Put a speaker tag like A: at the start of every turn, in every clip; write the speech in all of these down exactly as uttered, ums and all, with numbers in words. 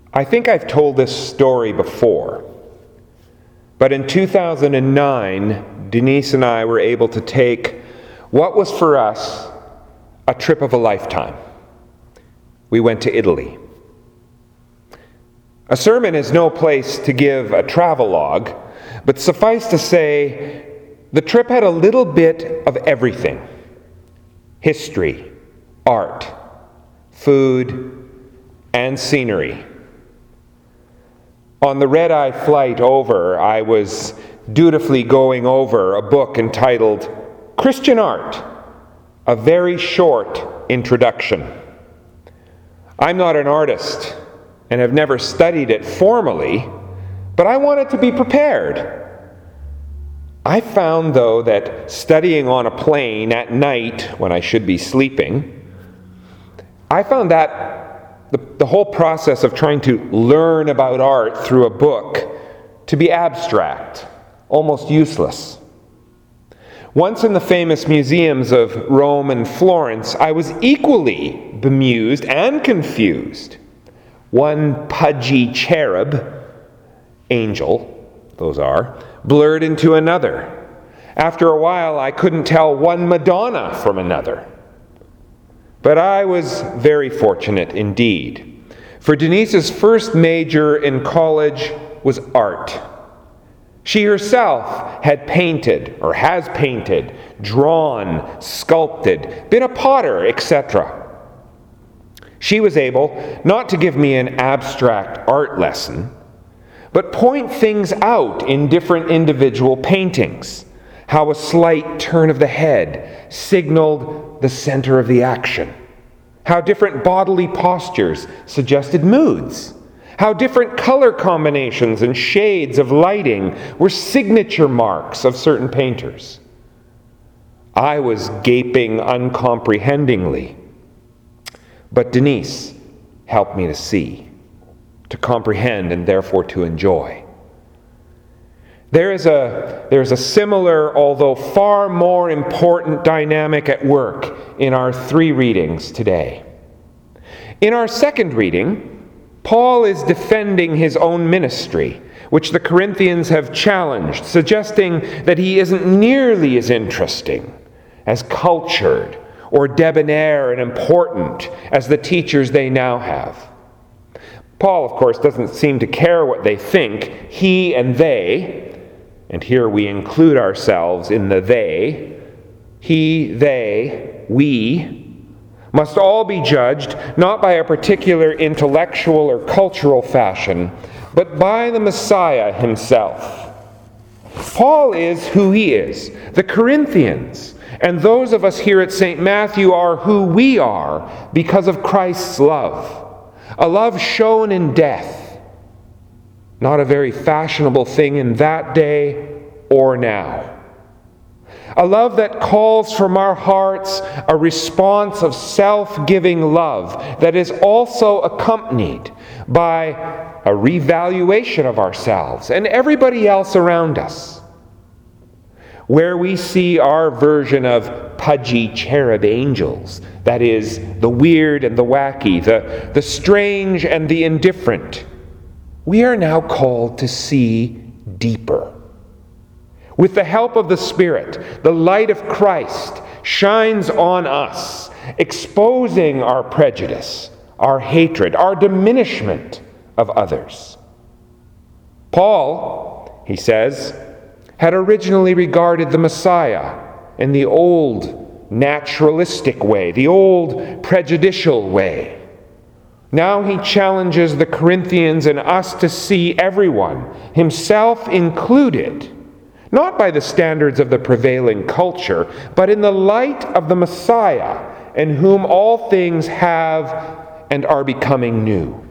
A: I think I've told this story before, but in two thousand nine, Denise and I were able to take what was for us a trip of a lifetime. We went to Italy. A sermon is no place to give a travelogue, but suffice to say, the trip had a little bit of everything: history, art, food, and scenery. On the red-eye flight over, I was dutifully going over a book entitled Christian Art, a very short introduction. I'm not an artist and have never studied it formally, but I wanted to be prepared. I found, though, that studying on a plane at night when I should be sleeping, I found that the, the whole process of trying to learn about art through a book to be abstract, almost useless. Once in the famous museums of Rome and Florence, I was equally bemused and confused. One pudgy cherub, angel, those are, blurred into another. After a while, I couldn't tell one Madonna from another. But I was very fortunate indeed, for Denise's first major in college was art. She herself had painted, or has painted, drawn, sculpted, been a potter, et cetera. She was able not to give me an abstract art lesson, but point things out in different individual paintings, how a slight turn of the head signaled the center of the action, how different bodily postures suggested moods, how different color combinations and shades of lighting were signature marks of certain painters. I was gaping uncomprehendingly, but Denise helped me to see, to comprehend, and therefore to enjoy. There is a, there is a similar, although far more important dynamic at work in our three readings today. In our second reading, Paul is defending his own ministry, which the Corinthians have challenged, suggesting that he isn't nearly as interesting, as cultured, or debonair and important as the teachers they now have. Paul, of course, doesn't seem to care what they think. He and they, and here we include ourselves in the they, he, they, we, must all be judged not by a particular intellectual or cultural fashion, but by the Messiah himself. Paul is who he is. The Corinthians and those of us here at Saint Matthew are who we are because of Christ's love, a love shown in death. Not a very fashionable thing in that day or now. A love that calls from our hearts a response of self-giving love that is also accompanied by a revaluation of ourselves and everybody else around us. Where we see our version of pudgy cherub angels, that is, the weird and the wacky, the, the strange and the indifferent, we are now called to see deeper. With the help of the Spirit, the light of Christ shines on us, exposing our prejudice, our hatred, our diminishment of others. Paul, he says, had originally regarded the Messiah in the old naturalistic way, the old prejudicial way. Now he challenges the Corinthians and us to see everyone, himself included, not by the standards of the prevailing culture, but in the light of the Messiah, in whom all things have and are becoming new.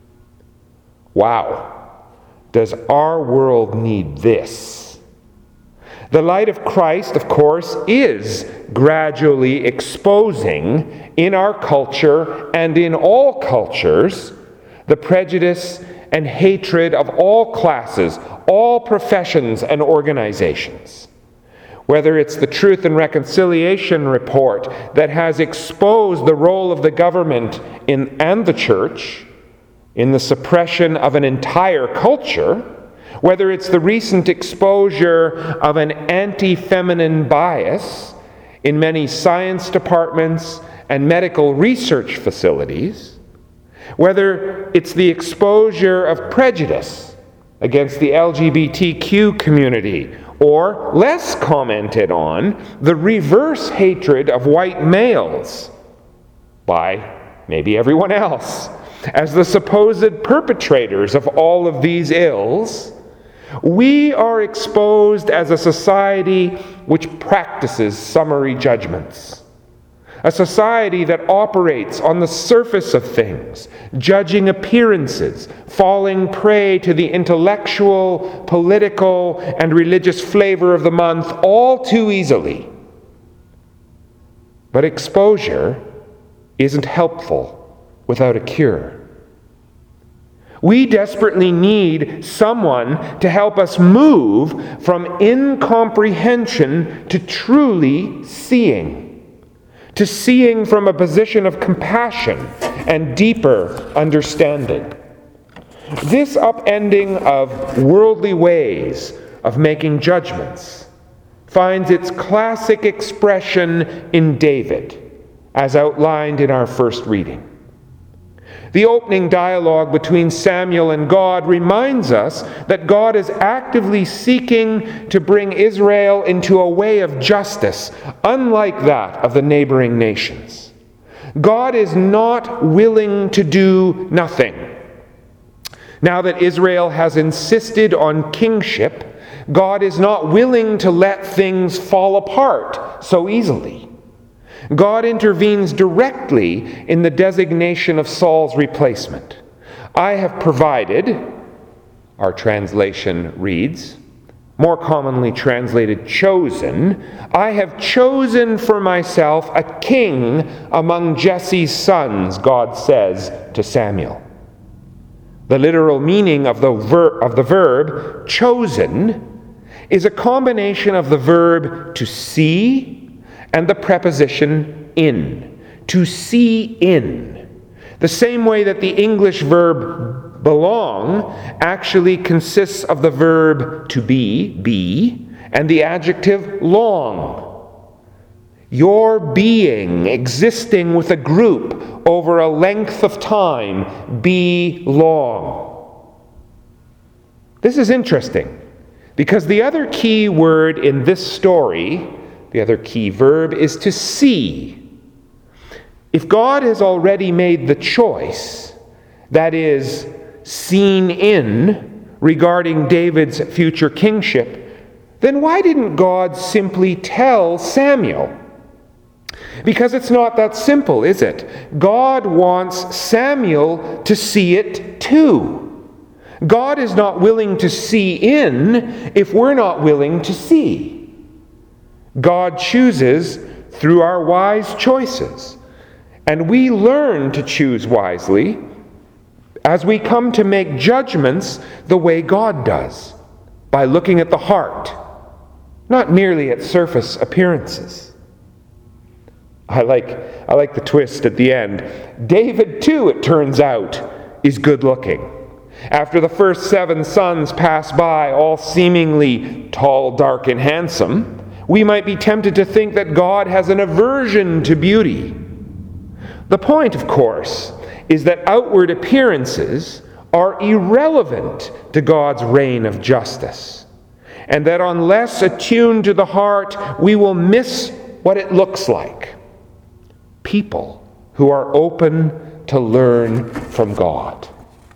A: Wow, does our world need this? The light of Christ, of course, is gradually exposing in our culture and in all cultures the prejudice and hatred of all classes, all professions and organizations. Whether it's the Truth and Reconciliation Report that has exposed the role of the government in, and the church in the suppression of an entire culture, whether it's the recent exposure of an anti-feminine bias in many science departments and medical research facilities, whether it's the exposure of prejudice against the L G B T Q community, or, less commented on, the reverse hatred of white males by maybe everyone else as the supposed perpetrators of all of these ills, we are exposed as a society which practices summary judgments. A society that operates on the surface of things, judging appearances, falling prey to the intellectual, political, and religious flavor of the month all too easily. But exposure isn't helpful without a cure. We desperately need someone to help us move from incomprehension to truly seeing. To seeing from a position of compassion and deeper understanding. This upending of worldly ways of making judgments finds its classic expression in David, as outlined in our first reading. The opening dialogue between Samuel and God reminds us that God is actively seeking to bring Israel into a way of justice, unlike that of the neighboring nations. God is not willing to do nothing. Now that Israel has insisted on kingship, God is not willing to let things fall apart so easily. God intervenes directly in the designation of Saul's replacement. I have provided, our translation reads, more commonly translated chosen, I have chosen for myself a king among Jesse's sons, God says to Samuel. The literal meaning of the, ver- of the verb chosen is a combination of the verb to see and the preposition in, to see in. The same way that the English verb belong actually consists of the verb to be, be, and the adjective long. Your being, existing with a group over a length of time, belong. This is interesting, because the other key word in this story, the other key verb, is to see. If God has already made the choice, that is, seen in, regarding David's future kingship, then why didn't God simply tell Samuel? Because it's not that simple, is it? God wants Samuel to see it too. God is not willing to see in if we're not willing to see. God chooses through our wise choices, and we learn to choose wisely as we come to make judgments the way God does, by looking at the heart, not merely at surface appearances. I like, I like the twist at the end. David, too, it turns out, is good looking. After the first seven sons pass by, all seemingly tall, dark, and handsome, we might be tempted to think that God has an aversion to beauty. The point, of course, is that outward appearances are irrelevant to God's reign of justice, and that unless attuned to the heart, we will miss what it looks like. People who are open to learn from God.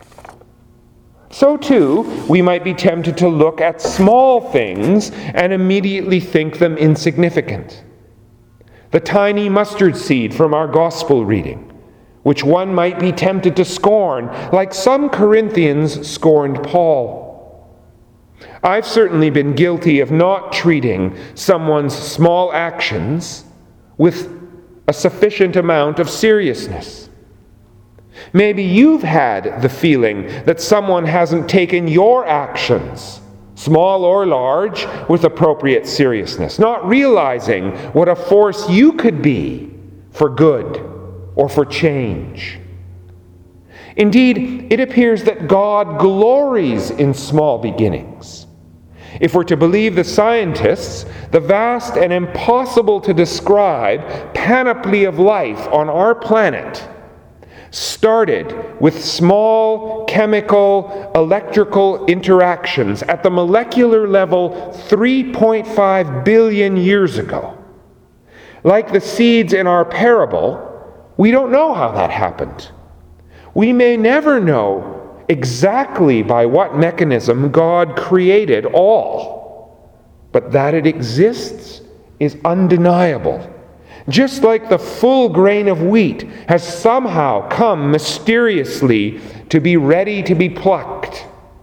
A: So too, we might be tempted to look at small things and immediately think them insignificant. The tiny mustard seed from our gospel reading, which one might be tempted to scorn, like some Corinthians scorned Paul. I've certainly been guilty of not treating someone's small actions with a sufficient amount of seriousness. Maybe you've had the feeling that someone hasn't taken your actions, small or large, with appropriate seriousness, not realizing what a force you could be for good or for change. Indeed, it appears that God glories in small beginnings. If we're to believe the scientists, the vast and impossible to describe panoply of life on our planet started with small chemical, electrical interactions at the molecular level three point five billion years ago. Like the seeds in our parable, we don't know how that happened. We may never know exactly by what mechanism God created all, but that it exists is undeniable. Just like the full grain of wheat has somehow come mysteriously to be ready to be plucked.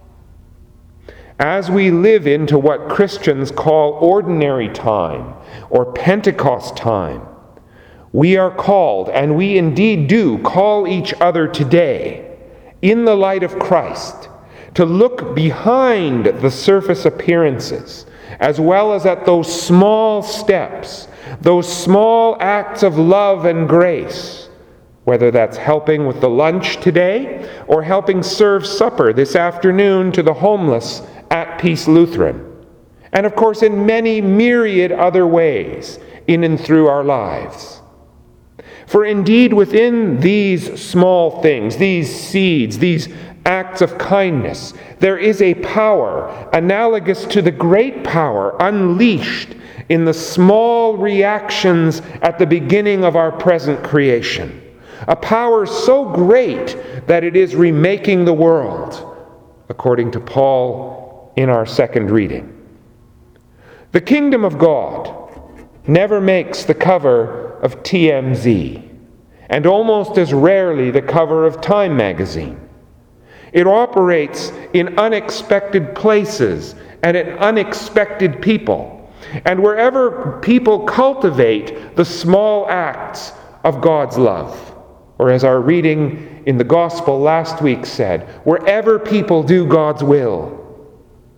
A: As we live into what Christians call ordinary time or Pentecost time, we are called, and we indeed do call each other today, in the light of Christ, to look behind the surface appearances, as well as at those small steps, those small acts of love and grace, whether that's helping with the lunch today or helping serve supper this afternoon to the homeless at Peace Lutheran, and of course in many myriad other ways in and through our lives. For indeed within these small things, these seeds, these acts of kindness, there is a power analogous to the great power unleashed in the small reactions at the beginning of our present creation. A power so great that it is remaking the world, according to Paul in our second reading. The kingdom of God never makes the cover of T M Z, and almost as rarely the cover of Time magazine. It operates in unexpected places and in unexpected people, and wherever people cultivate the small acts of God's love, or as our reading in the gospel last week said, wherever people do God's will.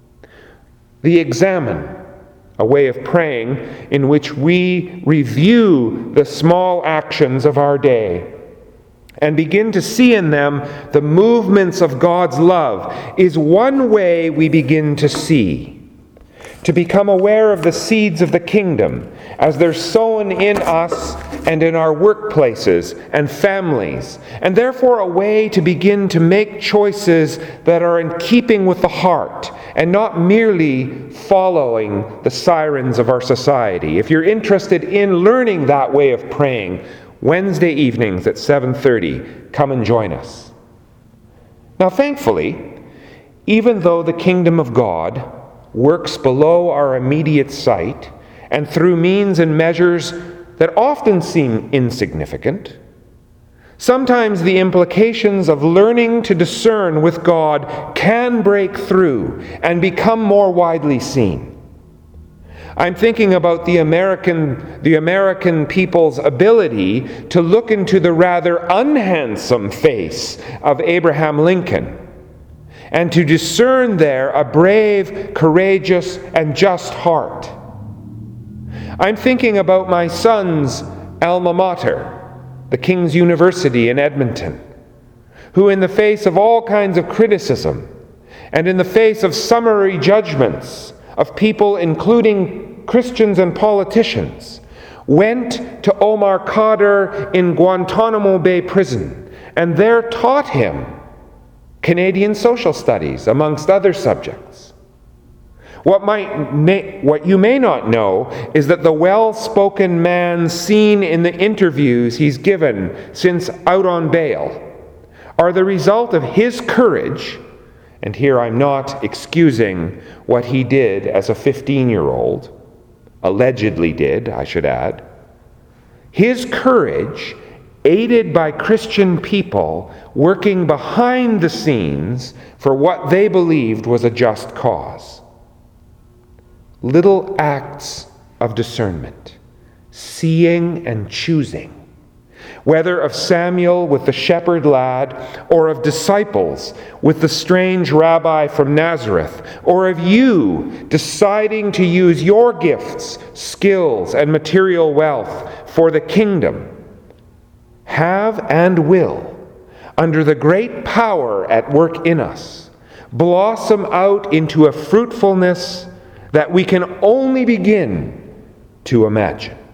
A: The Examen, a way of praying in which we review the small actions of our day and begin to see in them the movements of God's love, is one way we begin to see, to become aware of the seeds of the kingdom as they're sown in us and in our workplaces and families, and therefore a way to begin to make choices that are in keeping with the heart and not merely following the sirens of our society. If you're interested in learning that way of praying, Wednesday evenings at seven thirty, come and join us. Now, thankfully, even though the kingdom of God works below our immediate sight and through means and measures that often seem insignificant, sometimes the implications of learning to discern with God can break through and become more widely seen. I'm thinking about the American, the American people's ability to look into the rather unhandsome face of Abraham Lincoln and to discern there a brave, courageous, and just heart. I'm thinking about my son's alma mater, the King's University in Edmonton, who in the face of all kinds of criticism and in the face of summary judgments of people, including Christians and politicians, went to Omar Khadr in Guantanamo Bay Prison and there taught him Canadian social studies, amongst other subjects. What might may, what you may not know is that the well-spoken man seen in the interviews he's given since out on bail are the result of his courage, and here I'm not excusing what he did as a fifteen-year-old, allegedly did, I should add. His courage, aided by Christian people working behind the scenes for what they believed was a just cause. Little acts of discernment, seeing and choosing, whether of Samuel with the shepherd lad, or of disciples with the strange rabbi from Nazareth, or of you deciding to use your gifts, skills, and material wealth for the kingdom, have and will under the great power at work in us, blossom out into a fruitfulness that we can only begin to imagine.